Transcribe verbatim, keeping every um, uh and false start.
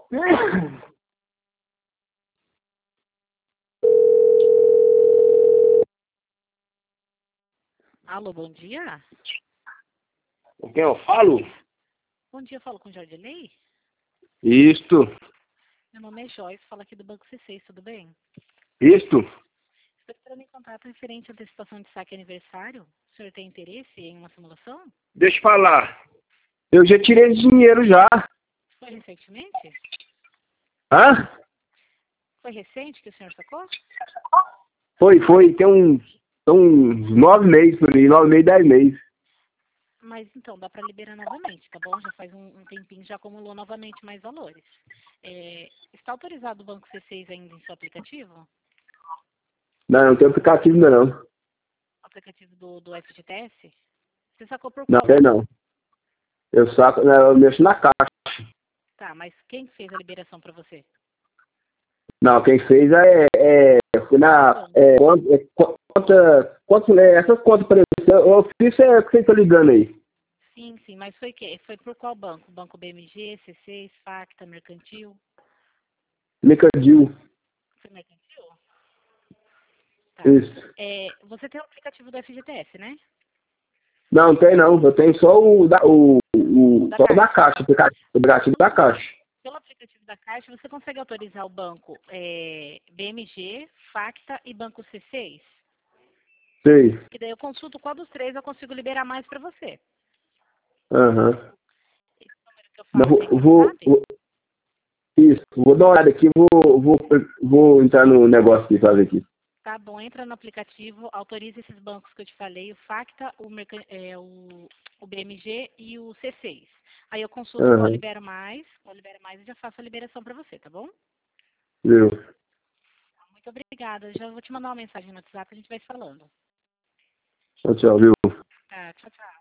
Alô, bom dia. Com quem eu falo? Bom dia, eu falo com o Jardinei. Isto. Meu nome é Joyce, falo aqui do Banco C seis, tudo bem? Isto. Estou entrando em contato referente à antecipação de saque aniversário. O senhor tem interesse em uma simulação? Deixa eu falar. Eu já tirei esse dinheiro já. Foi recentemente? Hã? Foi recente que o senhor sacou? Foi, foi. Tem uns, tem uns nove meses por aí. Nove meses, dez meses. Mas então, dá para liberar novamente, tá bom? Já faz um, um tempinho, já acumulou novamente mais valores. É, está autorizado o Banco C seis ainda em seu aplicativo? Não, não tem aplicativo ainda não. O aplicativo do, do F G T S? Você sacou por Não qual tem banco? não. Eu saco, né, eu mexo na caixa. Tá, mas quem fez a liberação para você? Não, quem fez é, é, foi na, é, é, conta, conta, é, essas contas para eu fiz é que você tá ligando aí. Sim, sim, mas foi que foi por qual banco? Banco B M G, C seis, Facta, Mercantil? Mercantil. Foi Mercantil? Tá. Isso. É, você tem o aplicativo do F G T S, né? Não, tem não. Eu tenho só o da, o, o, Da só o da Caixa. caixa, o aplicativo da caixa. Pelo aplicativo da Caixa, você consegue autorizar o banco é, B M G, Facta e Banco C seis? Sei. Que daí eu consulto qual dos três eu consigo liberar mais para você. Aham. Esse número que eu Mas falo vou, tem o vou, WhatsApp? vou- isso, vou dar uma olhada aqui, vou, vou, vou entrar no negócio aqui, fazer aqui. Tá bom, entra no aplicativo, autoriza esses bancos que eu te falei, o Facta, o, Mercan- é, o, o B M G e o C seis. Aí eu consulto qual eu Aham. libero mais, qual eu libero mais e já faço a liberação para você, tá bom? Viu? Muito obrigada. Já vou te mandar uma mensagem no WhatsApp, a gente vai falando. Tchau, tchau, viu? Tá, tchau, tchau.